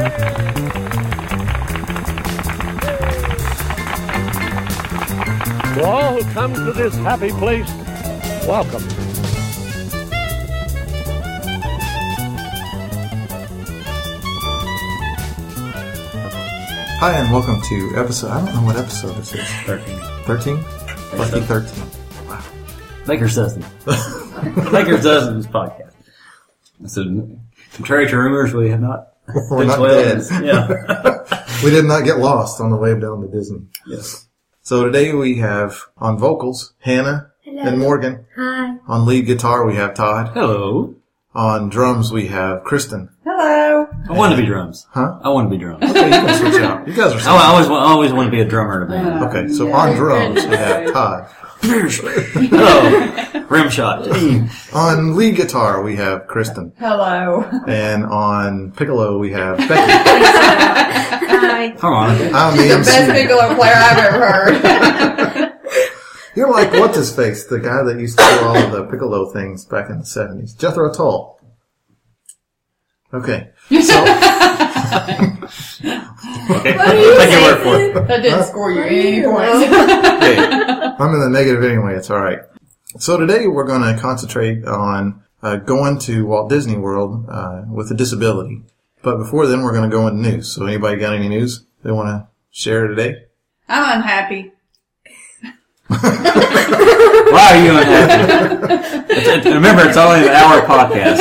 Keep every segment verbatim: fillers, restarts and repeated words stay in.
To all who come to this happy place, welcome. Hi, and welcome to episode, I don't know what episode this is. thirteen. thirteen? Lucky thirteen. Wow. Baker's Dozen. Baker's Dozen's podcast. So, contrary to rumors, we have not. We're not dead. Yeah. We did not get lost on the way down to Disney. Yes. So today we have on vocals, Hannah Hello. and Morgan. Hi. On lead guitar we have Todd. Hello. On drums we have Kristen. Hello. I want to be drums. Huh? I want to be drums. Okay, you can switch out. You guys are I always, want, I always want to be a drummer in a band. Okay, so on drums we have Todd. Hello. Rim shot. On lead guitar we have Kristen. Hello. And on piccolo we have Becky. Hi. Come on. I'm the M C. Best piccolo player I've ever heard. You're like, what's his face? The guy that used to do all of the piccolo things back in the seventies. Jethro Tull. Okay. So, Okay. Take your word for it. That didn't score you any points. hey, I'm in the negative anyway. It's all right. So today we're going to concentrate on uh, going to Walt Disney World uh, with a disability. But before then, we're going to go into news. So anybody got any news they want to share today? I'm unhappy. Why are you unhappy? It's, it, remember, it's only an hour podcast.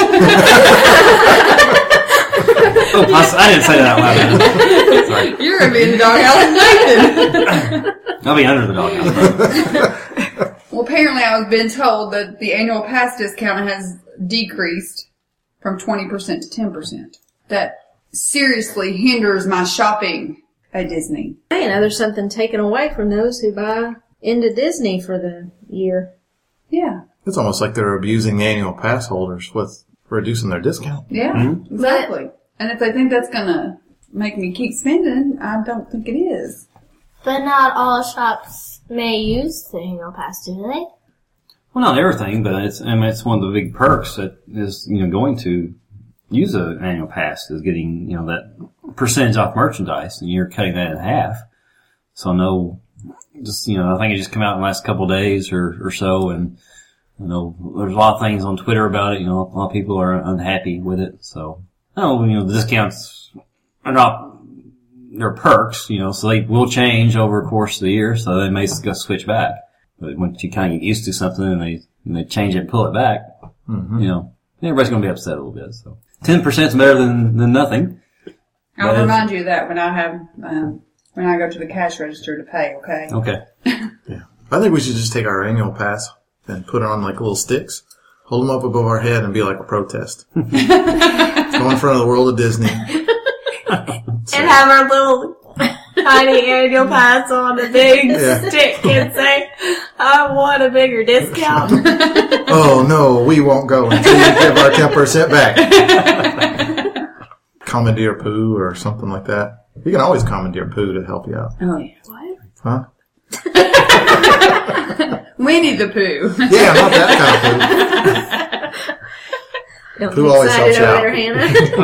Oh, I didn't say that out loud. Sorry. You're going to be in the doghouse with Nathan. I'll be under the doghouse. Well, apparently I was being told that the annual pass discount has decreased from twenty percent to ten percent. That seriously hinders my shopping at Disney. You know, there's something taken away from those who buy into Disney for the year. Yeah. It's almost like they're abusing annual pass holders with reducing their discount. Yeah, Mm-hmm. exactly. And if they think that's going to make me keep spending, I don't think it is. But not all shops may use the annual pass, do they? Well, not everything, but it's I mean it's one of the big perks that is you know going to use an annual pass is getting you know that percentage off merchandise, and you're cutting that in half. So no, just you know I think it just came out in the last couple of days or or so, and you know there's a lot of things on Twitter about it. You know a lot of people are unhappy with it. So no, you know the discounts are not. They're perks, you know, so they will change over the course of the year, so they may go switch back. But once you kind of get used to something and they, and they change it and pull it back, Mm-hmm. you know, everybody's going to be upset a little bit. So ten percent is better than, than nothing. I'll That remind you of that when I have, um, when I go to the cash register to pay, okay? Okay. Yeah. I think we should just take our annual pass and put it on like little sticks, hold them up above our head and be like a protest. Go in front of the world of Disney. And have our little tiny annual pass on a big Yeah. stick and say, I want a bigger discount. Oh no, we won't go until you give our ten percent back. Commandeer Pooh or something like that. You can always commandeer Pooh to help you out. Oh, yeah. What? Huh? Winnie the Pooh. Yeah, not that kind of Pooh. Don't Pooh be always excited helps over you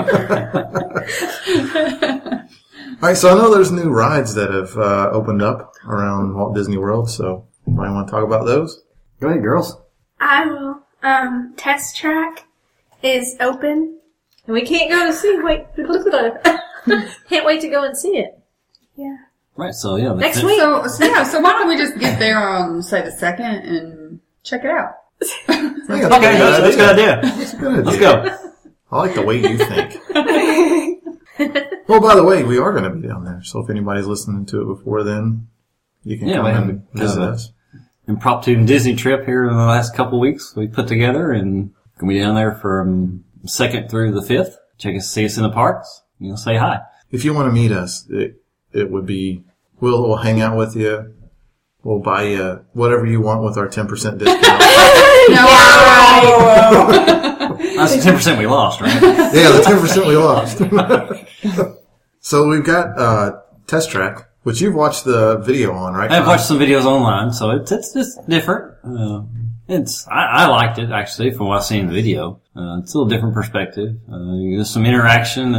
there, Hannah. Alright, so I know there's new rides that have uh, opened up around Walt Disney World, so anybody want to talk about those? Go ahead, girls. I will. Um, Test Track is open. And we can't go to see, wait, can't wait to go and see it. Yeah. Right, so yeah. the Next ten- week. So, so, yeah, so why don't we just get there on, say, the second and check it out? I think that's Okay, that's, that's a good idea. That's a good Let's idea. go. I like the way you think. Well, by the way, we are going to be down there, so if anybody's listening to it before then, you can Yeah, come we and have- visit have a- us. Impromptu Disney trip here in the last couple of weeks we put together and gonna be down there from second through the fifth. Check us, see us in the parks. You know, say hi. If you want to meet us, it it would be we'll we'll hang out with you. We'll buy you whatever you want with our ten percent discount. No, That's the ten percent we lost, right? Yeah, the ten percent we lost. So we've got uh Test Track, which you've watched the video on, right? I've watched some videos online, so it's it's just different. Uh, it's I, I liked it actually from what I've seen in the video. Uh, it's a little different perspective. Uh, there's some interaction and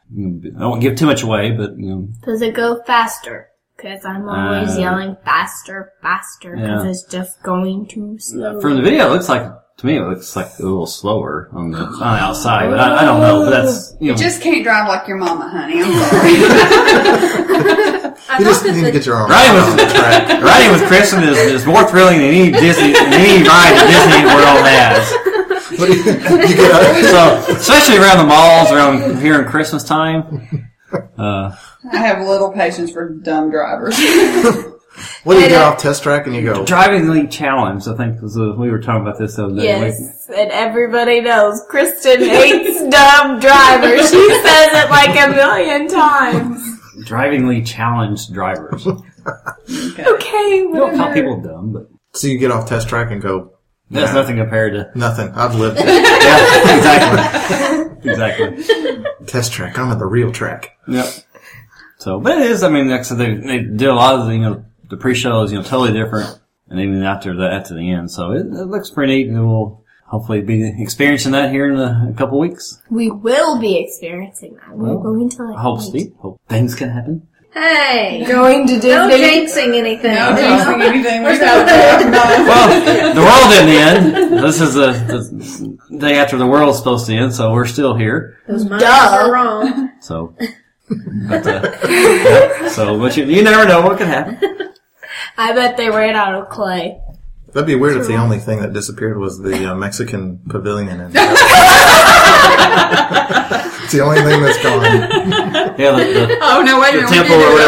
I don't give too much away, but you know. Does it go faster? Because I'm always Uh, yelling faster, faster, because yeah. it's just going too slow. From the video, it looks like to me it looks like a little slower on the, on the outside. But I, I don't know. But that's you You know. just can't drive like your mama, honey. I'm sorry. You just need to get your arm Riding on the with, track. riding with Kristen is, is more thrilling than any Disney than any ride that Disney World has. What do you, you get out? So, especially around the malls, around here in Christmas time. Uh, I have little patience for dumb drivers. What do you get off test track and you go? driving Elite Challenge, I think, was a, we were talking about this the other day. Yes, and everybody knows Kristen hates dumb drivers. She says it like a million times. Like, driving Elite Challenge drivers. You Okay, don't call whatever. people dumb, but So you get off test track and go, that's nothing compared to. nothing. I've lived it. Yeah, exactly. Exactly. Test track. I'm at the real track. Yep. So, but it is, I mean, like I said, they, they did a lot of the, you know, the pre-shows, you know, totally different. And even after that, after the end. So it, it looks pretty neat, and we'll hopefully be experiencing that here in a, a couple weeks. We will be experiencing that. We're Well, going to like I hope, Steve. Hope things can happen. Hey, going to Disney. no jinxing anything. No jinxing anything. We're Well, the world didn't end. This is the, the day after the world's supposed to end, so we're still here. Those minds Duh. are wrong. So, but, uh, yeah, so, but you, you never know what could happen. I bet they ran out of clay. That'd be weird if the only thing that disappeared was the uh, Mexican pavilion. And it's the only thing that's gone. Yeah, the, the, Oh, no, wait a the minute. temple we or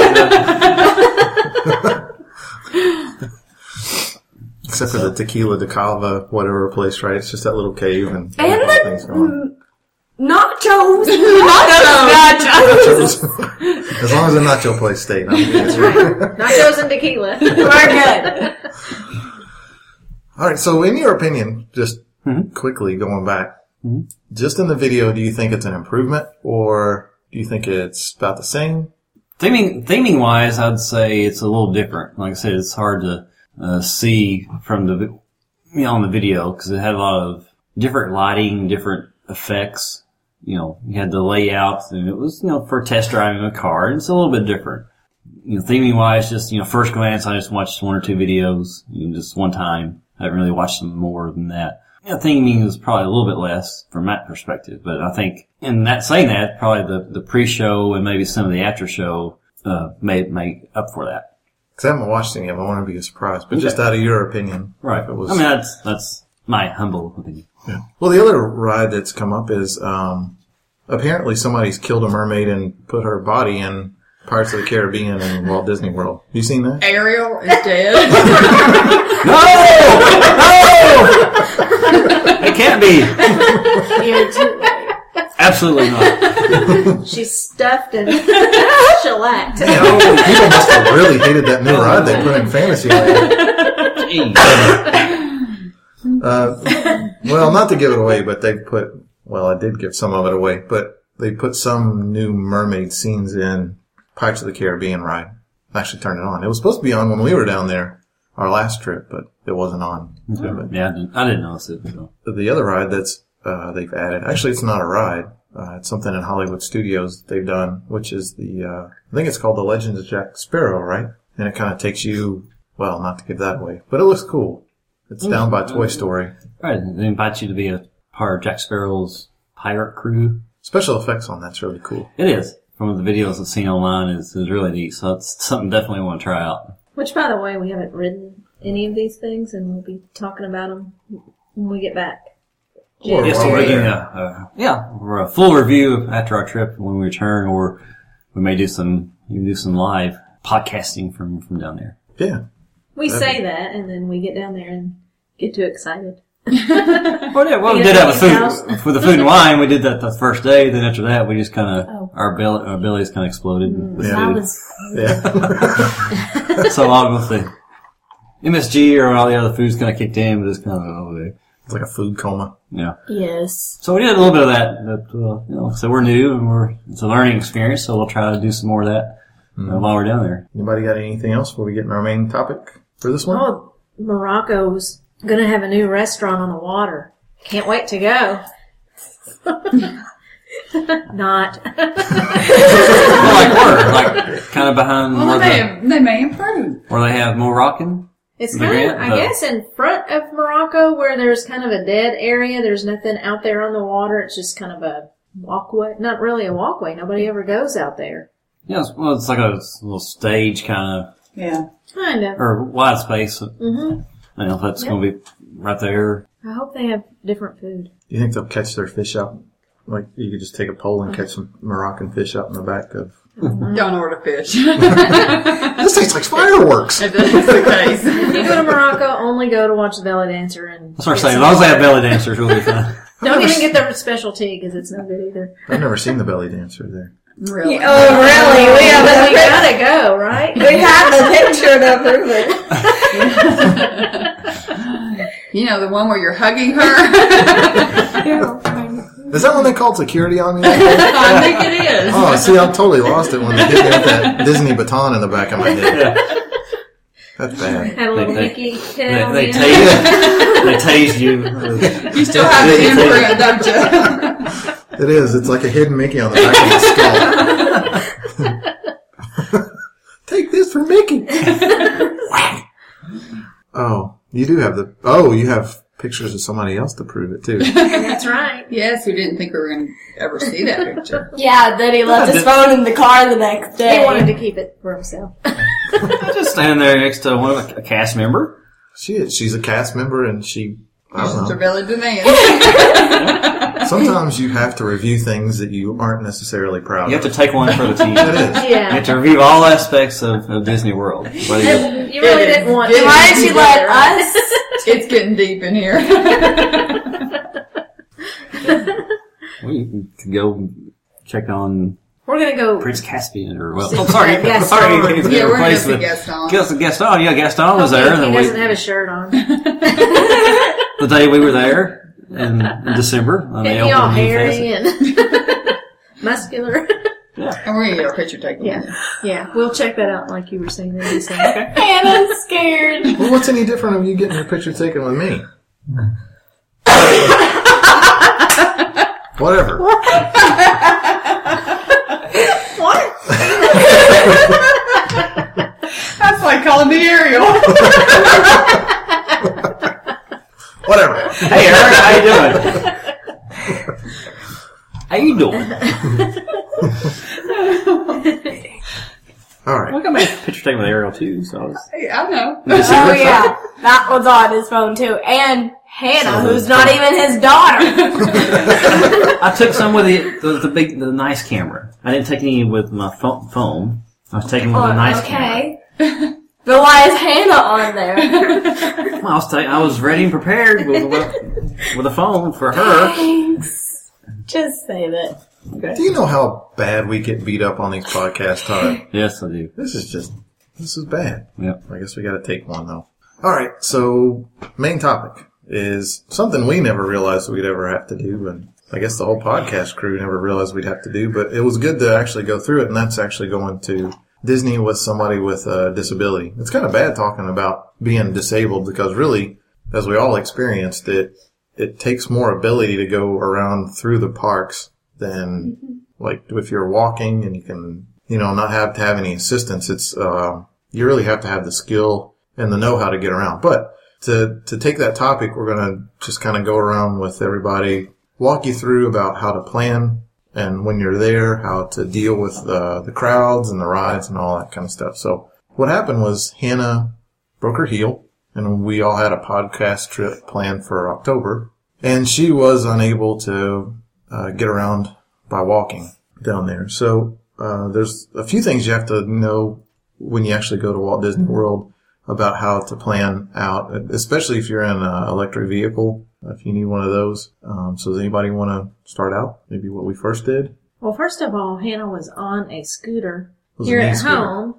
did whatever that. it was. Except for the Tequila de Cava, whatever place, right? It's just that little cave and, And the whole thing's gone. the nachos. Nachos. Nachos. As long as the nacho place stayed, I'm good. Nachos and tequila. We're good. All right. So, in your opinion, just Mhm. quickly going back, Mhm. just in the video, do you think it's an improvement, or do you think it's about the same? Theming, theming wise, I'd say it's a little different. Like I said, it's hard to uh, see from the, vi- you know, on the video because it had a lot of different lighting, different effects. You know, you had the layout, and it was, you know, for test driving a car, and it's a little bit different. You know, theming wise, just, you know, first glance, I just watched one or two videos, you know, just one time. I haven't really watched them more than that. Yeah, theming is probably a little bit less from that perspective, but I think, in that saying that, probably the, the pre-show and maybe some of the after-show, uh, may make up for that. Because I haven't watched any of them. I want to be surprised. But just Okay. out of your opinion. Right. if it was, I mean, that's, that's my humble opinion. yeah. Well, the other ride that's come up is, um, apparently somebody's killed a mermaid and put her body in Pirates of the Caribbean and Walt Disney World. You seen that? Ariel is dead. No! No! It can't be. You're too late. Absolutely not. She's stuffed and shellacked. No, people must have really hated that new ride they put in Fantasyland. Jeez. Uh, well, not to give it away, but they put, well, I did give some of it away, but they put some new mermaid scenes in Pirates of the Caribbean ride. I actually turned it on. It was supposed to be on when we were down there, our last trip, but it wasn't on. But Yeah, I didn't, I didn't notice it. So. the other ride that's, uh, they've added, actually it's not a ride, uh, it's something in Hollywood Studios they've done, which is the, uh, I think it's called The Legends of Jack Sparrow, right? And it kind of takes you, well, not to give that away, but it looks cool. It's down by Toy Story. Right. They invite you to be a part of Jack Sparrow's pirate crew. Special effects on that's really cool. It is. From the videos I've seen online, is is really neat. So it's something definitely I want to try out. Which, by the way, we haven't ridden any of these things, and we'll be talking about them when we get back. Or Yes, while we're we're getting there. a, a yeah, or a full review after our trip when we return, or we may do some you do some live podcasting from from down there. Yeah. We That'd say that, and then we get down there and get too excited. Well, yeah, well, we Be did at that with Mickey's food for the food and wine. We did that the first day. Then after that, we just kind of Oh. our belly our bellies kind of exploded. Yeah. That was Yeah. So all of the M S G or all the other foods kind of kicked in, but it's kind of over there. It's like a food coma. Yeah. yes. So we did a little bit of that. But, uh, you know, so we're new and we're it's a learning experience. So we'll try to do some more of that uh, while we're down there. Anybody got anything else before we get in our main topic for this one? Oh, Morocco's gonna have a new restaurant on the water. Can't wait to go. Not. Well, like where? Like kind of behind Well, where, they, the, they may improve. where they have Moroccan? It's The kind of, grant- I the- guess, in front of Morocco where there's kind of a dead area. There's nothing out there on the water. It's just kind of a walkway. Not really a walkway. Nobody ever goes out there. Yeah, it's, well, it's like a little stage kind of, Yeah. Kind of. or wide space. hmm I don't know if that's Yep. going to be right there. I hope they have different food. Do you think they'll catch their fish out? Like, you could just take a pole and catch some Moroccan fish out in the back of... Don't know where to fish. This tastes like fireworks! If that's the case. If you go to Morocco, only go to watch the belly dancer and That's what I'm saying. As long as they have belly dancers, we'll be fine. don't even get their special tea because it's no good either. I've never seen the belly dancer there. Really? Oh, really? We have But we a gotta go, right? we have a picture to prove it. You know, the one where you're hugging her? Is that when they called security on me? I think it is. Oh, see, I totally lost it when they hit me with that Disney baton in the back of my head. That's bad. Had a little They- hickey hit They, on they, the tased, they tased you. You still have the imprint, don't you? It is. It's like a hidden Mickey on the back of my skull. Take this for Mickey. Whack. Oh, you do have the... Oh, you have pictures of somebody else to prove it, too. That's right. Yes, who didn't think we were going to ever see that picture? Yeah, then he left his phone in the car the next day. He wanted to keep it for himself. I just stand there next to one of a, a cast member. She is. She's a cast member, and she... I don't know. Belly demand. Sometimes you have to review things that you aren't necessarily proud You of. have to take one for the team. It is. You Yeah. have to review all aspects of, of Disney World. Whether you- You really didn't want to. Yeah. Why did you let Right. us? It's getting deep in here. well, you can go check on We're gonna go. Prince Caspian or well, See, oh, sorry, uh, Gaston. sorry, he's Yeah, we're going to replaced see with Gaston. Gaston. Gaston, yeah, Gaston was there. He, and he we- doesn't have a shirt on. the day we were there in, in December. And they And he all opened the new hairy facet. and muscular. And we're going to get our picture taken. Yeah, yeah. We'll check that out, like you were saying. In December. Hannah's scared. Well, what's any different of you getting your picture taken with me? Whatever. What? That's like calling me Ariel. Whatever. Hey, Eric, how you doing? How you doing? All right. Look, I made a picture taken with Ariel too. So I was, Hey, I know. Oh yeah, that was on his phone too. And Hannah, who's not even his daughter. I took some with the, the the big the nice camera. I didn't take any with my phone. phone. I was taking with the nice camera. Okay. But why is Hannah on there? Well, I was ta- I was ready and prepared with a, with a phone for her. Thanks. Just say that. Do you know how bad we get beat up on these podcasts, Todd? Yes, I do. This is just, this is bad. Yep. I guess we gotta take one though. Alright, so, main topic is something we never realized we'd ever have to do, and I guess the whole podcast crew never realized we'd have to do, but it was good to actually go through it, and that's actually going to Disney with somebody with a disability. It's kind of bad talking about being disabled because really, as we all experienced, it, it takes more ability to go around through the parks than, mm-hmm. like, if you're walking and you can, you know, not have to have any assistance. It's, uh, you really have to have the skill and the know-how to get around. But to, to take that topic, we're going to just kind of go around with everybody, walk you through about how to plan and when you're there, how to deal with uh, the crowds and the rides and all that kind of stuff. So what happened was Hannah broke her heel, and we all had a podcast trip planned for October, and she was unable to uh, get around by walking down there. So uh, there's a few things you have to know when you actually go to Walt Disney World about how to plan out, especially if you're in an electric vehicle, if you need one of those. Um, so does anybody want to start out? Maybe what we first did? Well, first of all, Hannah was on a scooter Was here an at e-scooter. home,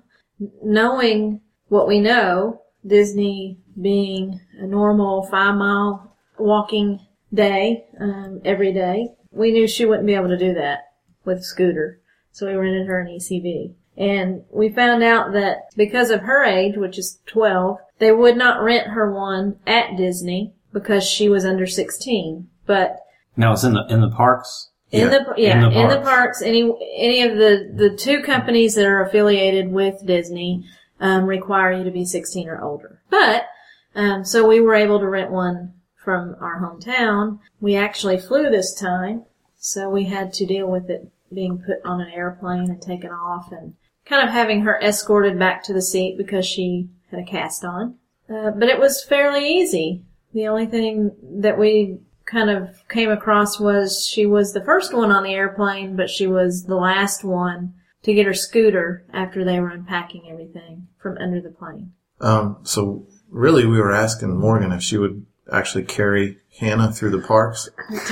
knowing what we know, Disney being a normal five-mile walking day um, every day. We knew she wouldn't be able to do that with a scooter, so we rented her an E C V. And we found out that because of her age, which is twelve, they would not rent her one at Disney because she was under sixteen. But Now it's in the in the parks. In Yeah. the yeah, In in the the, parks. parks, any any of the the two companies that are affiliated with Disney um, require you to be sixteen or older. But um, so we were able to rent one from our hometown. We actually flew this time, so we had to deal with it being put on an airplane and taken off, and kind of having her escorted back to the seat because she had a cast on. Uh, but it was fairly easy. The only thing that we kind of came across was she was the first one on the airplane, but she was the last one to get her scooter after they were unpacking everything from under the plane. Um, so really we were asking Morgan if she would actually carry Hannah through the parks.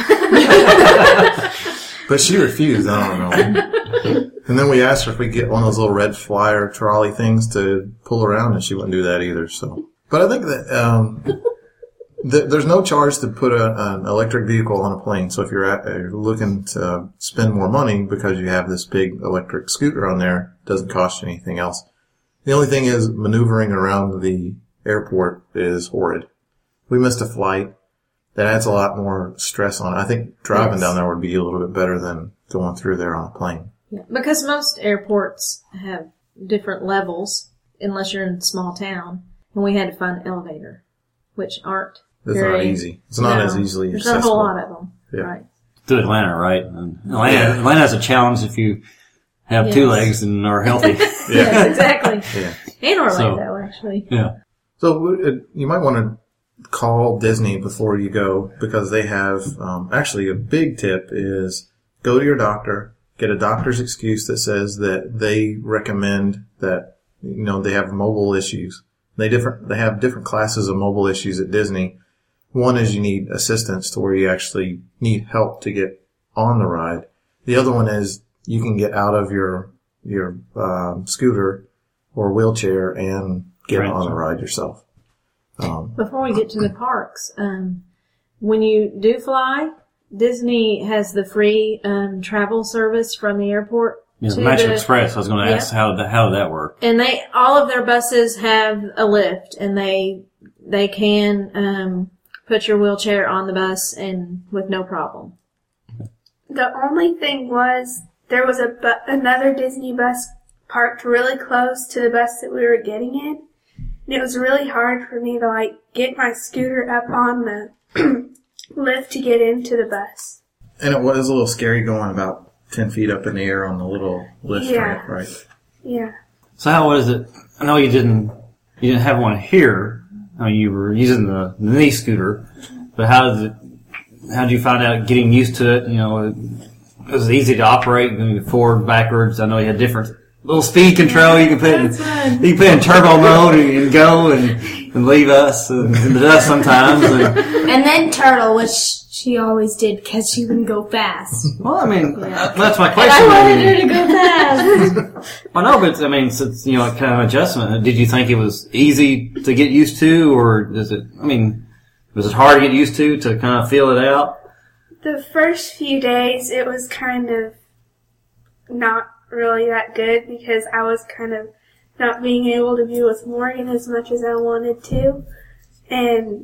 But she refused, I don't know. And then we asked her if we could get one of those little red flyer trolley things to pull around, and she wouldn't do that either, so. But I think that, um, th- there's no charge to put a, an electric vehicle on a plane. So if you're, at, you're looking to spend more money because you have this big electric scooter on there, it doesn't cost you anything else. The only thing is maneuvering around the airport is horrid. We missed a flight. That adds a lot more stress on it. I think driving Yes. down there would be a little bit better than going through there on a plane. Yeah, because most airports have different levels, unless you're in a small town, and we had to find an elevator, which aren't It's very, not easy. It's not no, as easily there's accessible. not a whole lot of them, Yeah. right? To Atlanta, right? And Atlanta, Atlanta has a challenge if you have Yes. two legs and are healthy. Yes, exactly. Yeah. And Orlando, So- actually. Yeah. So uh, you might want to call Disney before you go, because they have, um, actually a big tip is go to your doctor, get a doctor's excuse that says that they recommend that, you know, they have mobile issues. They different, they have different classes of mobile issues at Disney. One is you need assistance to where you actually need help to get on the ride. The other one is you can get out of your, your, um, scooter or wheelchair and get Right. on the ride yourself. Um, Before we get to the parks, um, when you do fly, Disney has the free um, travel service from the airport. Yeah, to the Magic the- Express. I was going to Yeah. ask how did, how did that work? And they, all of their buses have a lift, and they, they can, um, put your wheelchair on the bus and with no problem. The only thing was there was a bu- another Disney bus parked really close to the bus that we were getting in. And it was really hard for me to like get my scooter up on the lift to get into the bus. and it was a little scary going about ten feet up in the air on the little lift Yeah. ramp, right? Yeah. So how was it? I know you didn't you didn't have one here. I mean, you were using the, the knee scooter, but how did it? How did you find out getting used to it? You know, was it easy to operate going forward, backwards? I know you had different little speed control. You can put in, you can put in turbo mode and, and go and, and leave us in, in the dust sometimes. And, And then Turtle, which she always did because she wouldn't go fast. well, I mean, that- that's my And question. I wanted I her mean, to go fast. I know, but I mean, since you know, kind of adjustment. Did you think it was easy to get used to, or does it? I mean, was it hard to get used to to kind of feel it out? The first few days it was kind of not really that good because I was kind of not being able to be with Morgan as much as I wanted to. And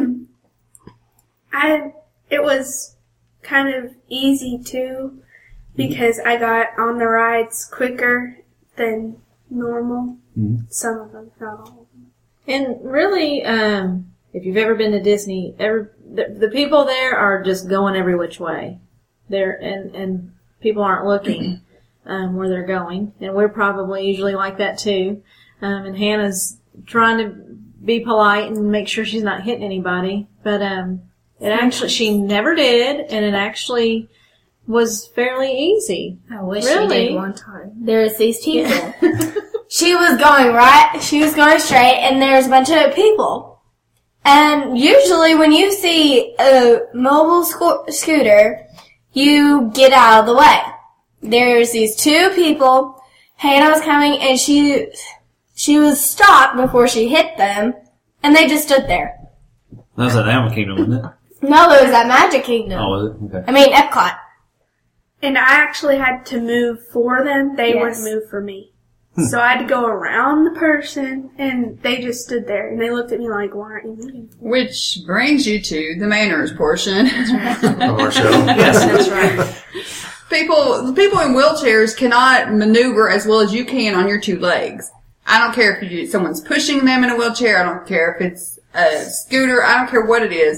I it was kind of easy too because I got on the rides quicker than normal. Mhm. Some of them, not all of them. And really, um, if you've ever been to Disney, every, the, the people there are just going every which way. They're, and, and people aren't looking, um, where they're going. And we're probably usually like that too. Um, and Hannah's trying to be polite and make sure she's not hitting anybody. But, um, it actually, she never did, and it actually was fairly easy. I wish Really? she did one time. There's these people. She was going right, she was going straight, and there's a bunch of people. And usually when you see a mobile sco- scooter, you get out of the way. There's these two people, Hannah was coming, and she, she was stopped before she hit them, and they just stood there. That was at Animal Kingdom, wasn't it? No, it was at Magic Kingdom. Oh, was it? Okay. I mean, Epcot. And I actually had to move for them. They Yes. wouldn't move for me. So I had to go around the person, and they just stood there, and they looked at me like, why aren't you moving? Which brings you to the manners portion. Of our show. Yes, that's right. People, people in wheelchairs cannot maneuver as well as you can on your two legs. I don't care if you, someone's pushing them in a wheelchair. I don't care if it's a scooter. I don't care what it is.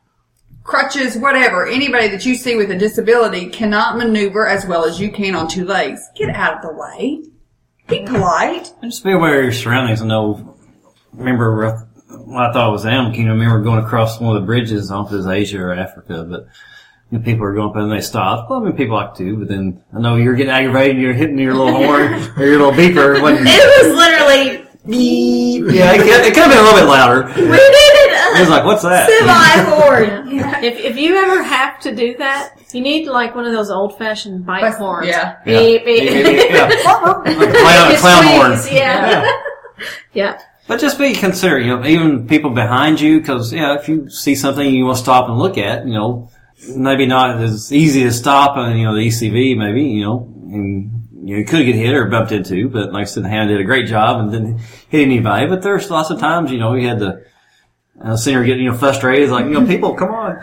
Crutches, whatever. Anybody that you see with a disability cannot maneuver as well as you can on two legs. Get out of the way. Be polite. Just be aware of your surroundings. I know, remember, uh, when I thought it was Animal Kingdom, I remember going across one of the bridges, I don't know if it was Asia or Africa, but you know, people are going up and they stop. Well, I mean, people like to, but then I know you're getting aggravated and you're hitting your little horn or your little beeper. When It was literally beep. yeah, it could, it could have been a little bit louder. We needed It was like, what's that? semi horn. If if you ever have to do that, you need like one of those old fashioned bike But- horns. yeah. Yeah. Beep, beep. Yeah, yeah, yeah. Like a clown, a It clown horn. squeaks, Yeah. Yeah. But just be considerate, you know, even people behind you, because, yeah, if you see something you want to stop and look at, you know, maybe not as easy to stop on, you know, the E C V, maybe, you know, and, you know, you could get hit or bumped into, but like I said, Hannah did a great job and didn't hit anybody. But there's lots of times, you know, you had to, uh, see her get, you know, frustrated, like, you know, people, come on.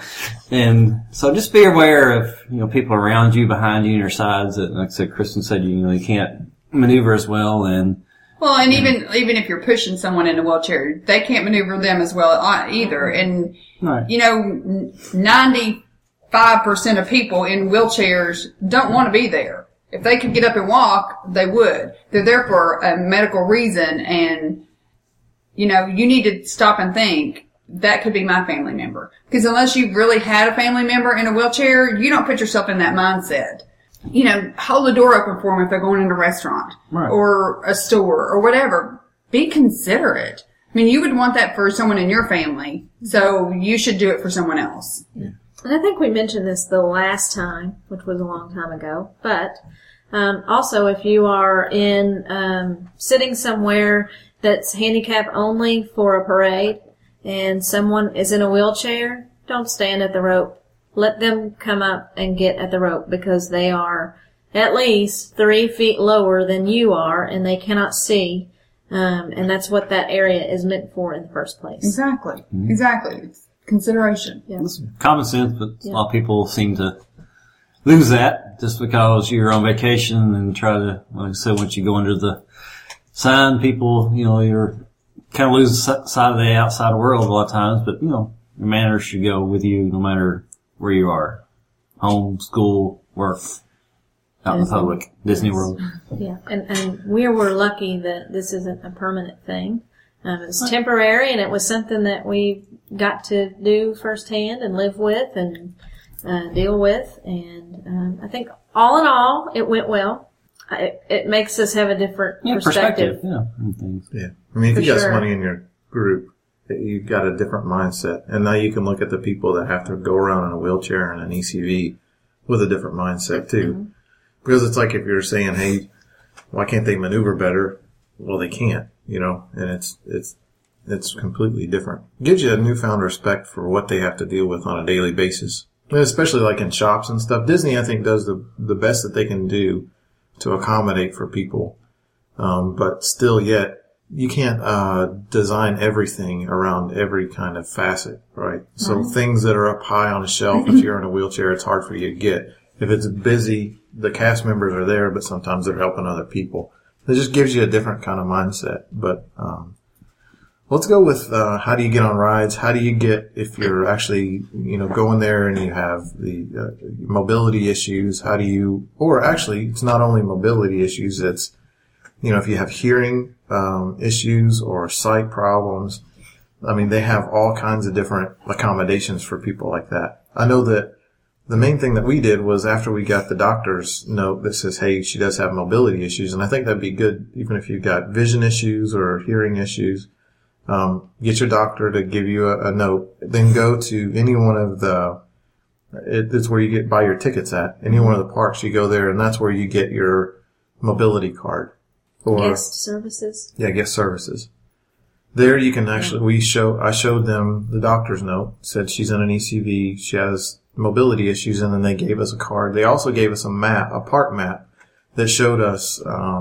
And so just be aware of, you know, people around you, behind you, and your sides that, like I said, Kristen said, you know, you can't maneuver as well and, Well, and even even if you're pushing someone in a wheelchair, they can't maneuver them as well either. And, right. you know, ninety-five percent of people in wheelchairs don't want to be there. If they could get up and walk, they would. They're there for a medical reason, and, you know, you need to stop and think, that could be my family member. Because unless you've really had a family member in a wheelchair, you don't put yourself in that mindset. You know, hold the door open for them if they're going into a restaurant Right. or a store or whatever. Be considerate. I mean, you would want that for someone in your family, so you should do it for someone else. And I think we mentioned this the last time, which was a long time ago. But um, also, if you are in um, sitting somewhere that's handicap only for a parade, and someone is in a wheelchair, don't stand at the rope. Let them come up and get at the rope because they are at least three feet lower than you are, and they cannot see. Um, and that's what that area is meant for in the first place. Exactly. Exactly. It's consideration. Yeah. It's common sense, but Yeah. a lot of people seem to lose that just because you're on vacation and try to, like I said, once you go under the sign, people, you know, you're kind of lose the side of the outside world a lot of times, but, you know, your manners should go with you no matter where you are. Home, school, work, out in the Disney. public, Disney Yes. World. Yeah, and, and we were lucky that this isn't a permanent thing. Um, it was temporary, and it was something that we got to do firsthand and live with and uh, deal with. And um, I think all in all, it went well. It, it makes us have a different Yeah, perspective. perspective. Yeah, and things. Yeah. I mean, if For you got sure. somebody in your group, you've got a different mindset. And now you can look at the people that have to go around in a wheelchair and an E C V with a different mindset too. Mm-hmm. Because it's like if you're saying, hey, why can't they maneuver better? Well, they can't, you know, and it's, it's, it's completely different. It gives you a newfound respect for what they have to deal with on a daily basis. And especially like in shops and stuff. Disney, I think, does the, the best that they can do to accommodate for people. Um, but still yet, you can't, uh, design everything around every kind of facet, right? So Mm-hmm. things that are up high on a shelf, if you're in a wheelchair, it's hard for you to get. If it's busy, the cast members are there, but sometimes they're helping other people. It just gives you a different kind of mindset. But, um, let's go with, uh, how do you get on rides? How do you get, if you're actually, you know, going there and you have the uh, mobility issues, how do you, or actually, it's not only mobility issues, it's, you know, if you have hearing, um, issues or sight problems, I mean, they have all kinds of different accommodations for people like that. I know that the main thing that we did was after we got the doctor's note that says, hey, she does have mobility issues, and I think that'd be good even if you've got vision issues or hearing issues. Um, get your doctor to give you a, a note, then go to any one of the, it, it's where you get buy your tickets at. Any one of the parks, you go there, and that's where you get your mobility card. Or, Guest services. yeah, guest services. There you can actually, we show, I showed them the doctor's note, said she's in an E C V, she has mobility issues, and then they gave us a card. They also gave us a map, a park map, that showed us, um,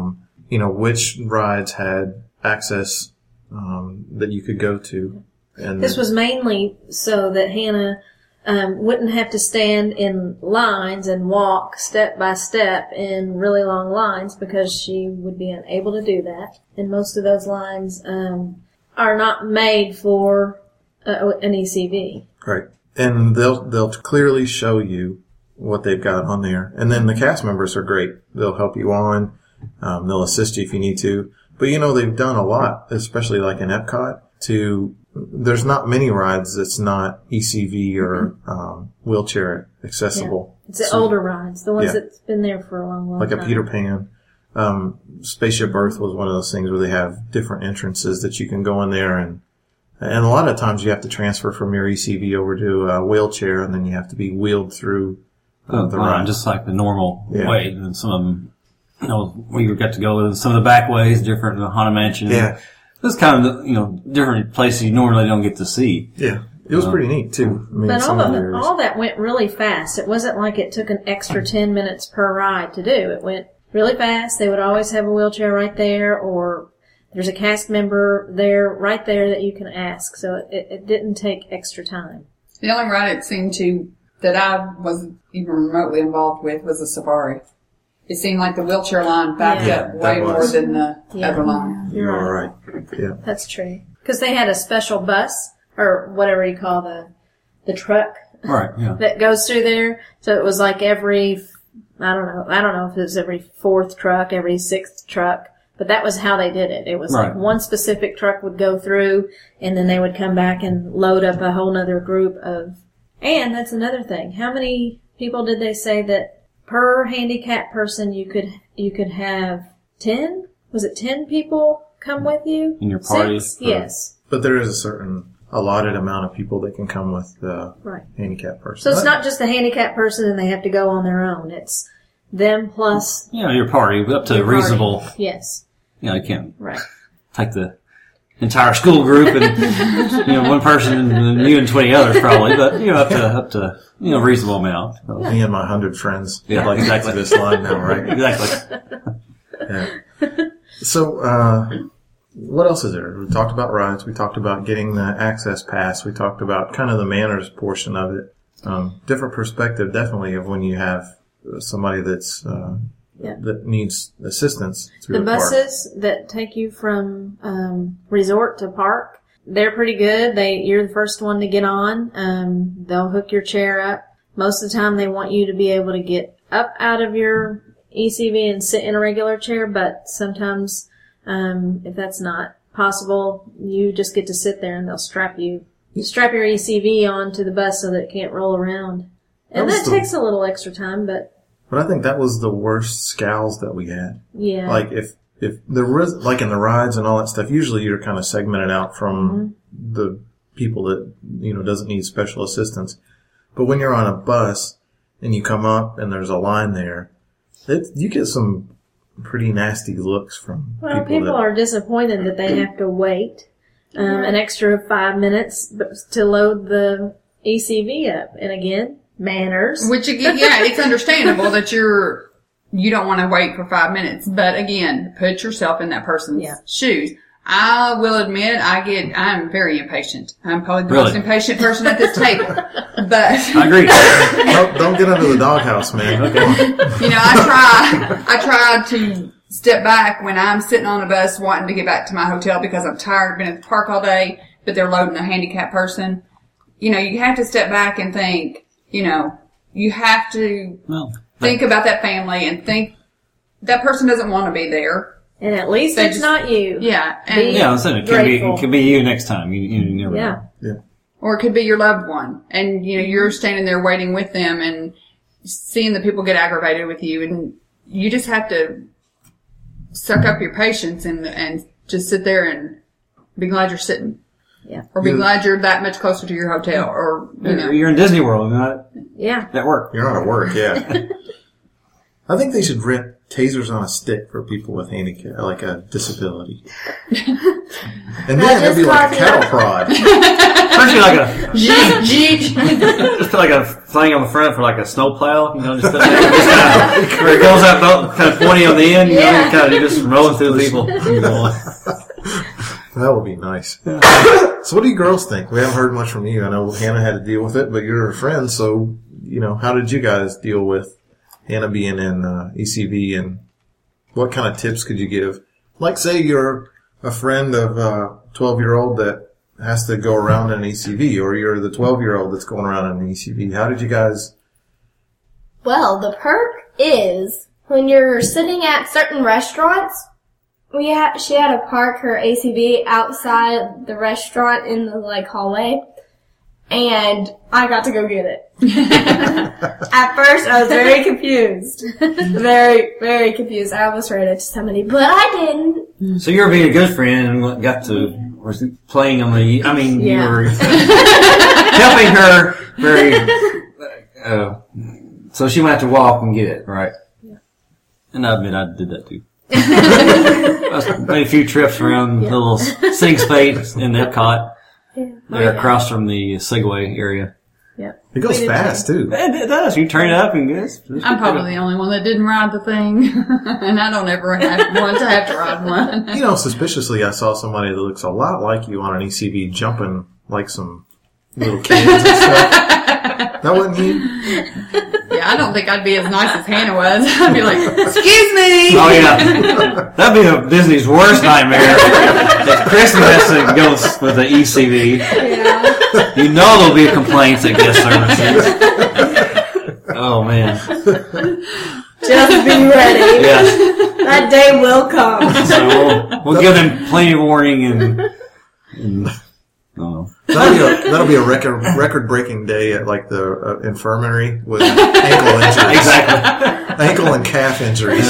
you know, which rides had access um, that you could go to. And This was mainly so that Hannah um, wouldn't have to stand in lines and walk step by step in really long lines because she would be unable to do that. And most of those lines um, are not made for uh, an E C V. Right. And they'll they'll clearly show you what they've got on there. And then the cast members are great. They'll help you on. Um, they'll assist you if you need to. But, you know, they've done a lot, especially like in Epcot, to there's not many rides that's not E C V or um, wheelchair accessible. Yeah. It's the So- older rides, the ones Yeah. that's been there for a long, long like time. a Peter Pan. Um, Spaceship Earth was one of those things where they have different entrances that you can go in there, and and a lot of times you have to transfer from your E C V over to a wheelchair, and then you have to be wheeled through uh, the Uh, ride. just like the normal Yeah. way. And some of them, you know, we got to go in some of the back ways, different than the Haunted Mansion. Yeah. It's kind of, you know, different places you normally don't get to see. Yeah, it was pretty neat too. I mean, But some all, of the of, areas. all that went really fast. It wasn't like it took an extra ten minutes per ride to do. It went really fast. They would always have a wheelchair right there, or there's a cast member there, right there that you can ask. So it, it didn't take extra time. The only ride it seemed to, that I wasn't even remotely involved with was the safari. It seemed like the wheelchair line backed Yeah. up way That was. more than the Yeah. other line. You're all right. Yeah. That's true. Because they had a special bus, or whatever you call the the truck Right, yeah. that goes through there. So it was like every, I don't know, I don't know if it was every fourth truck, every sixth truck, but that was how they did it. It was like Right. one specific truck would go through, and then they would come back and load up a whole nother group of, and that's another thing. How many people did they say that per handicapped person you could, you could have ten? Was it ten people come with you? In your party? Six? Yes. But there is a certain allotted amount of people that can come with the Right. handicapped person. So it's not just the handicapped person and they have to go on their own. It's them plus You know, your party, up to your party. reasonable, Yes. you know, you can't Right. take the entire school group and, you know, one person and, and you and twenty others probably, but, you know, up to, up to, you know, reasonable amount. So, Me and my hundred friends. Yeah, like exactly. this line now, right? exactly. Yeah. So, uh, what else is there? We talked about rides. We talked about getting the access pass. We talked about kind of the manners portion of it. Um, different perspective, definitely, of when you have somebody that's uh, Yeah. that needs assistance through The the, park. buses that take you from um, resort to park, they're pretty good. They you're the first one to get on. Um, they'll hook your chair up. Most of the time, they want you to be able to get up out of your E C V and sit in a regular chair. But sometimes, um, if that's not possible, you just get to sit there and they'll strap you strap your E C V onto the bus so that it can't roll around. And That was that the- takes a little extra time, but But I think that was the worst scowls that we had. yeah. Like if if there was like in the rides and all that stuff, usually you're kind of segmented out from Mm-hmm. the people that you know doesn't need special assistance. But when you're on a bus and you come up and there's a line there, it, you get some pretty nasty looks from Well, people. people that, are disappointed that they have to wait um, an extra five minutes to load the E C V up. And again, manners. Which again, yeah, it's understandable that you're, you don't want to wait for five minutes. But again, put yourself in that person's Yeah. shoes. I will admit, I get, I'm very impatient. I'm probably the Really? most impatient person at this table. But, I agree. don't, don't get under the doghouse, man. Okay. you know, I try, I try to step back when I'm sitting on a bus wanting to get back to my hotel because I'm tired, been at the park all day, but they're loading a handicapped person. You know, you have to step back and think, you know, you have to Well, think about that family and think that person doesn't want to be there. And at least They it's just- not you. Yeah. Be- And, yeah, I'm saying it could be, Grateful. it could be you next time. You, you never Yeah. know. Yeah. or it could be your loved one. And, you know, you're standing there waiting with them and seeing the people get aggravated with you. And you just have to suck up your patience and, and just sit there and be glad you're sitting. Yeah. Or be Yeah. glad you're that much closer to your hotel. Or, you know. You're in Disney World, not Yeah. at work. You're not at work, yeah. I think they should rent tasers on a stick for people with handicap, like a disability. And then it'd be like a cattle prod. First, you like a Jeet, jeet. just put like a thing on the front for like a snowplow, you know, just, just kind of, where it goes out kind of pointy on the end, you Yeah. know, kind of just rolling through the people. You know. That would be nice. So what do you girls think? We haven't heard much from you. I know Hannah had to deal with it, but you're a friend, so, you know, how did you guys deal with Hannah being in uh, E C V, and what kind of tips could you give? Like, say you're a friend of a twelve-year-old that has to go around in an E C V, or you're the twelve-year-old that's going around in an E C V. How did you guys... Well, the perk is when you're sitting at certain restaurants, we had, she had to park her A C V outside the restaurant in the, like, hallway, and I got to go get it. At first, I was very confused. Very, very confused. I almost read it to somebody, but I didn't. So you were being a good friend and got to, was playing on the, I mean, Yeah. you were helping her very, uh, so she went to walk and get it, right? Yeah. And I admit I did that too. I made a few trips around the little sing space in Epcot. Yeah. They're across from the Segway area. It goes fast, too. It, it does. You turn it up and it's, it's I'm probably the only one that didn't ride the thing, and I don't ever have, want to have to ride one. You know, suspiciously, I saw somebody that looks a lot like you on an E C V jumping like some little kids and stuff. That wasn't you? Yeah, I don't think I'd be as nice as Hannah was. I'd be like, excuse me! Oh yeah, that'd be a Disney's worst nightmare. If Kristen has to go with the E C V, Yeah. you know there'll be complaints at guest services. Oh man, Just be ready. yeah. That day will come. So we'll, we'll give them plenty of warning and. and I don't know. That'll be a, that'll be a record record breaking day at like the uh, infirmary with ankle injuries. Exactly. Ankle and calf injuries.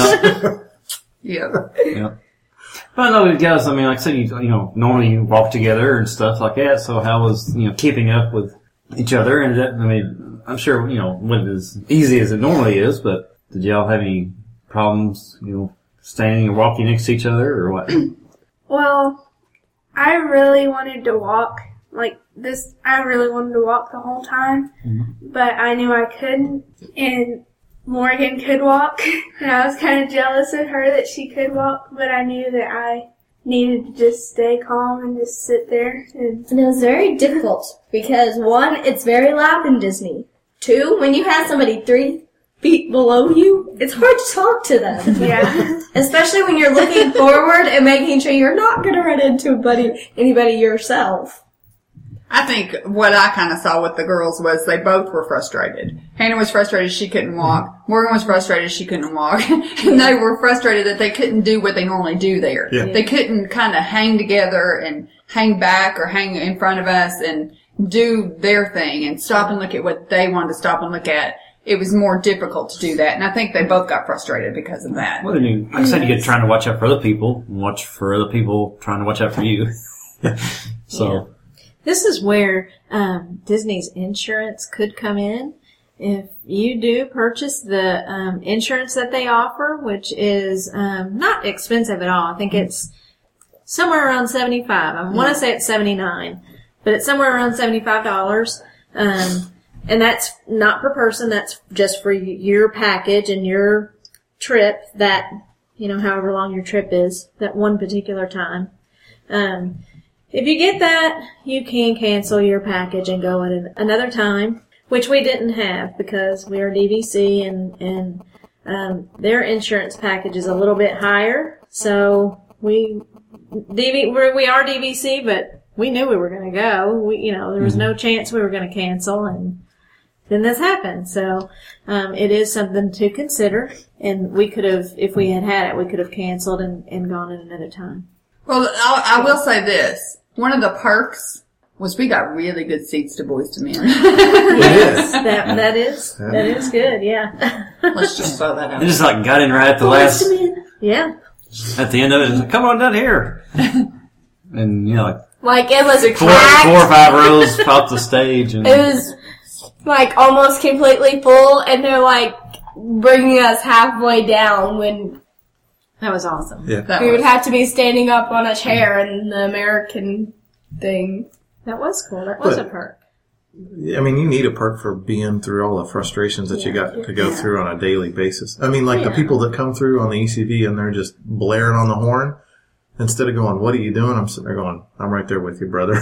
Yeah. Yeah. But no, guys, I mean, like I said, you, you know, normally you walk together and stuff like that. So how was, you know, keeping up with each other? And that, I mean, I'm sure, you know, wasn't as easy as it normally is, but did y'all have any problems, you know, standing and walking next to each other or what? Well, I really wanted to walk, like this, I really wanted to walk the whole time, Mm-hmm. but I knew I couldn't, and Morgan could walk, and I was kind of jealous of her that she could walk, but I knew that I needed to just stay calm and just sit there. And And it was very difficult because one, it's very loud in Disney. Two, when you have somebody three feet below you, it's hard to talk to them. yeah, Especially when you're looking forward and making sure you're not going to run into anybody, anybody yourself. I think what I kind of saw with the girls was they both were frustrated. Hannah was frustrated she couldn't walk. Morgan was frustrated she couldn't walk. And they were frustrated that they couldn't do what they normally do there. Yeah. They couldn't kind of hang together and hang back or hang in front of us and do their thing and stop and look at what they wanted to stop and look at. It was more difficult to do that. And I think they both got frustrated because of that. Well, then you, like I said, you get trying to watch out for other people and watch for other people trying to watch out for you. So. Yeah. This is where um, Disney's insurance could come in. If you do purchase the um, insurance that they offer, which is um, not expensive at all. I think it's somewhere around seventy-five. I want to say it's seventy-nine, but it's somewhere around seventy-five dollars. Um, and that's not per person. That's just for your package and your trip. That, you know, however long your trip is, that one particular time. Um, If you get that, you can cancel your package and go at another time, which we didn't have because we are D V C and, and, um, their insurance package is a little bit higher. So we, D V, we're, we are D V C, but we knew we were going to go. We, you know, there was no chance we were going to cancel, and then this happened. So, um, it is something to consider, and we could have, if we had had it, we could have canceled and, and gone at another time. Well, I, I will say this. One of the perks was we got really good seats to Boys to Men. It is. That, that is, that is good, yeah. Let's just throw that out. They just like got in right at the last, Yeah. at the end of it, like, come on down here. And, you know, like Like, it was four, packed. four or five rows off the stage. And It was, like, almost completely full, and they're like, bringing us halfway down when That was awesome. Yeah. That we would was- have to be standing up on a chair in the American thing. That was cool. That was But- a perk. I mean, you need a perk for being through all the frustrations that you got to go through on a daily basis. I mean, like the Yeah. people that come through on the E C V and they're just blaring on the horn, instead of going, "What are you doing?" I'm sitting there going, "I'm right there with you, brother."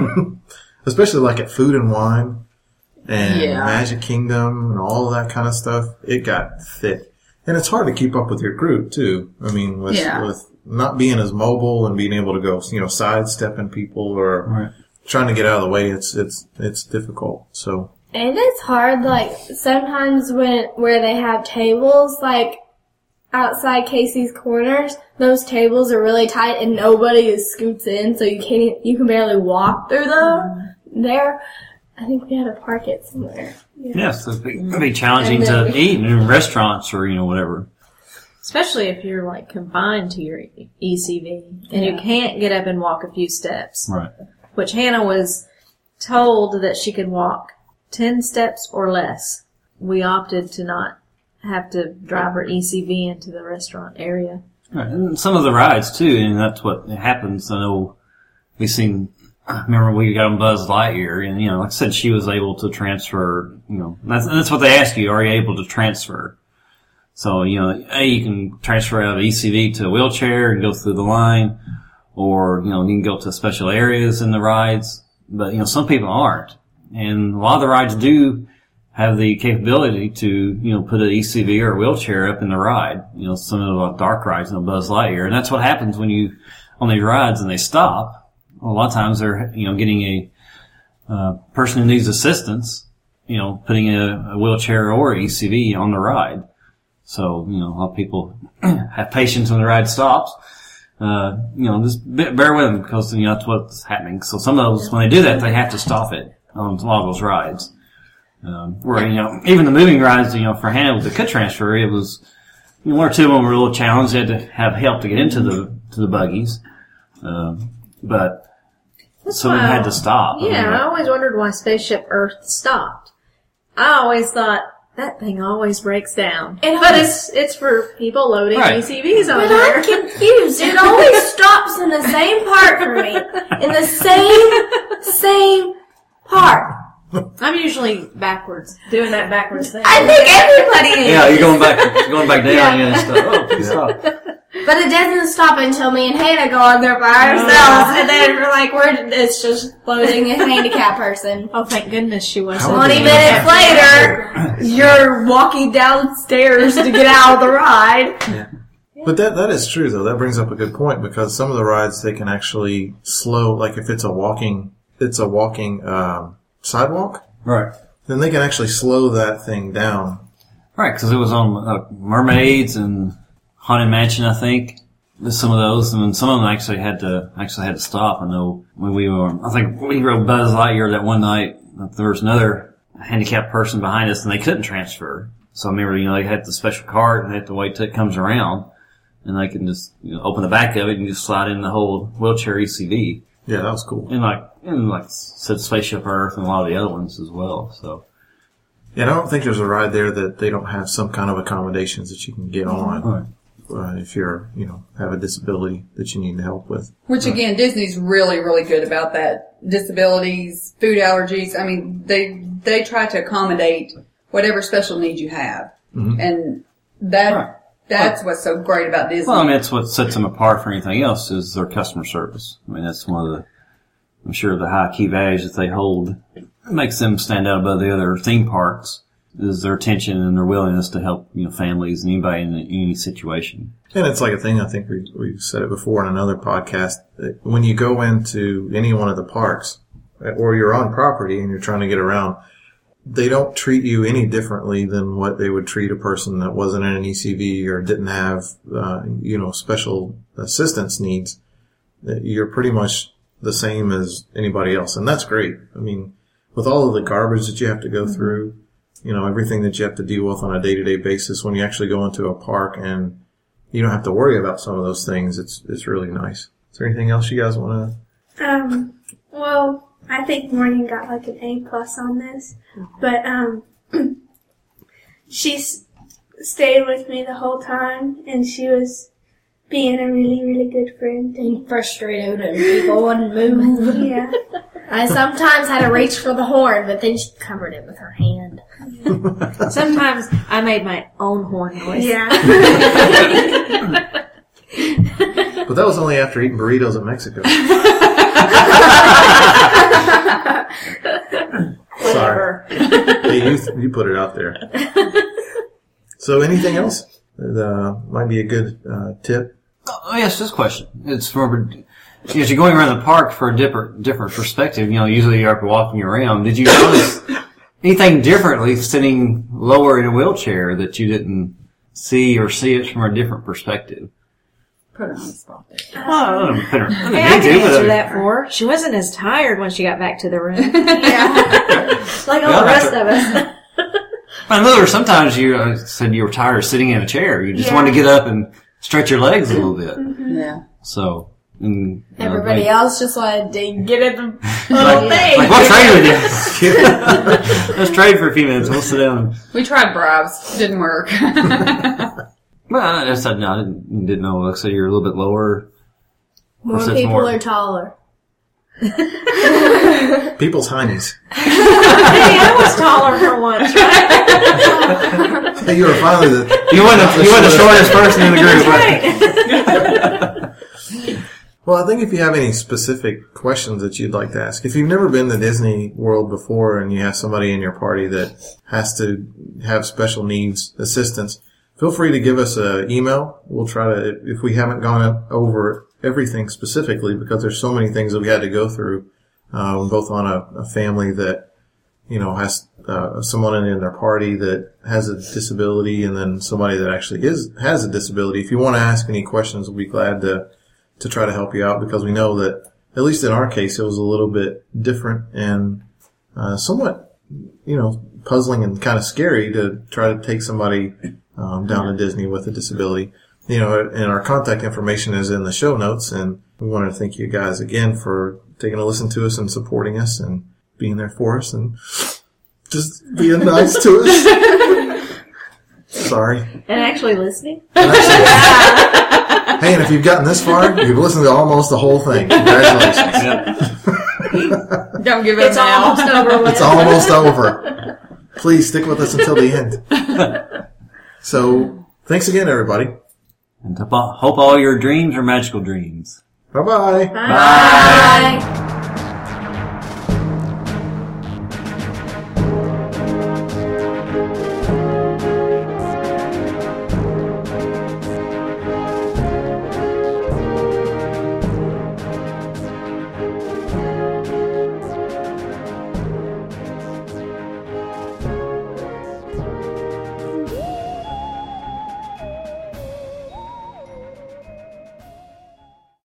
Especially like at Food and Wine and Yeah. Magic Kingdom and all that kind of stuff. It got thick. And it's hard to keep up with your group too. I mean, with, Yeah. with not being as mobile and being able to go, you know, sidestepping people or Right. trying to get out of the way, it's it's it's difficult. So And it's hard, like, sometimes when, where they have tables, like, outside Casey's Corners, those tables are really tight and nobody is scoots in, so you can't, you can barely walk through them. There, I think we had to park it somewhere. Yes, it'd be, it'd be challenging And then- to eat in restaurants or, you know, whatever. Especially if you're like confined to your E C V and you can't get up and walk a few steps. Right. Which Hannah was told that she could walk ten steps or less. We opted to not have to drive her E C V into the restaurant area. Right. And some of the rides too, and that's what happens. I know we seen, I remember we got on Buzz Lightyear and, you know, like I said, she was able to transfer, you know, that's, that's what they ask you. Are you able to transfer? So, you know, A, you can transfer out of E C V to a wheelchair and go through the line, or, you know, you can go to special areas in the rides, but, you know, some people aren't. And a lot of the rides do have the capability to, you know, put an E C V or a wheelchair up in the ride. You know, some of the dark rides in Buzz Lightyear. And that's what happens when you, on these rides and they stop. A lot of times they're, you know, getting a, uh, person who needs assistance, you know, putting a, a wheelchair or E C V on the ride. So, you know, a lot of people have patience when the ride stops. Uh, you know, just bear with them because, you know, that's what's happening. So some of those, when they do that, they have to stop it on a lot of those rides. Um, where, you know, even the moving rides, you know, for Hannah with the could transfer, it was, you know, one or two of them were a little challenged. They had to have help to get into the, to the buggies. Um, but some of them had to stop. Yeah, I mean, I always wondered why Spaceship Earth stopped. I always thought that thing always breaks down. It but always- it's it's for people loading Right. E C Vs on But there. I'm confused. It always stops in the same part for me. In the same, same part. I'm usually backwards, doing that backwards thing. I think everybody is. yeah, you're going back, going back down and stuff. Oh, please stop. But it doesn't stop until me and Hannah go on there by ourselves, and then we're like, we're, it's just loading a handicapped person. Oh, thank goodness she wasn't. How twenty did you minutes have- later, you're walking downstairs to get out of the ride. But that that is true though. That brings up a good point because some of the rides they can actually slow. Like if it's a walking, it's a walking um, sidewalk, Right. then they can actually slow that thing down. Right, because it was on uh, Mermaids and Haunted Mansion, I think. There's some of those, and some of them actually had to actually had to stop. I know when we were, I think we rode Buzz Lightyear that one night. There was another handicapped person behind us, and they couldn't transfer. So I remember, you know, they had the special cart, and they had to wait till it comes around, and they can just, you know, open the back of it and just slide in the whole wheelchair E C V. Yeah, that was cool. And like, and like said, Spaceship Earth and a lot of the other ones as well. So Yeah, and I don't think there's a ride there that they don't have some kind of accommodations that you can get on Right. uh, if you're, you know, have a disability that you need help with. Which again, Disney's really, really good about that. Disabilities, food allergies. I mean, they they try to accommodate whatever special needs you have, and that Right. that's what's so great about Disney. Well, I mean, that's what sets them apart from anything else is their customer service. I mean, that's one of the, I'm sure the high key values that they hold makes them stand out above the other theme parks is their attention and their willingness to help, you know, families and anybody in any situation. And it's like a thing, I think we, we've said it before in another podcast, that when you go into any one of the parks, or you're on property and you're trying to get around, they don't treat you any differently than what they would treat a person that wasn't in an E C V or didn't have, uh, you know, special assistance needs. You're pretty much the same as anybody else. And that's great. I mean, with all of the garbage that you have to go through, you know, everything that you have to deal with on a day-to-day basis, when you actually go into a park and you don't have to worry about some of those things, it's it's really nice. Is there anything else you guys want to? Um, well, I think Morgan got like an A plus on this, but um, she's stayed with me the whole time, and she was being a really, really good friend. And frustrated and people wouldn't move. Yeah. I sometimes had to reach for the horn, but then she covered it with her hand. Sometimes I made my own horn noise. Yeah. But that was only after eating burritos in Mexico. Sorry. Hey, you, you put it out there. So anything else that uh, might be a good uh, tip? Oh, yes, this question. It's for, as you're going around the park for a different, different perspective, you know, usually you're up walking around. Did you notice anything differently sitting lower in a wheelchair that you didn't see or see it from a different perspective? Put her on the spot there. Well, I don't know, put her- I Hey, I mean, can they do, but, answer uh, that for her. She wasn't as tired when she got back to the room. Yeah. Like all Yeah, the rest I- of us. I know there were sometimes you uh, said you were tired of sitting in a chair. You just Yeah. wanted to get up and stretch your legs a little bit. Yeah. So, and, you know, Everybody like, else just wanted to get in the like, little thing. like, we'll trade with you. Let's trade for a few minutes. We'll sit down. We tried bribes. Didn't work. Well, I said no. I didn't, didn't know. Like, so you're a little bit lower. More sits people more. are taller. People's heinies. Hey, I was taller for once, right? Hey, you were finally the... You weren't the, you weren't the shortest person in the group. Right. Well, I think if you have any specific questions that you'd like to ask, if you've never been to Disney World before and you have somebody in your party that has to have special needs assistance, feel free to give us an email. We'll try to, if we haven't gone over everything specifically, because there's so many things that we had to go through, uh, both on a, a family that, you know, has uh, someone in their party that has a disability, and then somebody that actually is has a disability. If you want to ask any questions, we'll be glad to to try to help you out, because we know that, at least in our case, it was a little bit different and uh, somewhat, you know, puzzling and kind of scary to try to take somebody um, down to Disney with a disability. You know, and our contact information is in the show notes, and we want to thank you guys again for taking a listen to us and supporting us and being there for us and just being nice to us. Sorry. And actually listening. And actually, hey, and if you've gotten this far, you've listened to almost the whole thing. Congratulations. Don't give up It's now. almost over with. It's almost over. Please stick with us until the end. So, thanks again, everybody. And hope all, hope all your dreams are magical dreams. Bye-bye. Bye.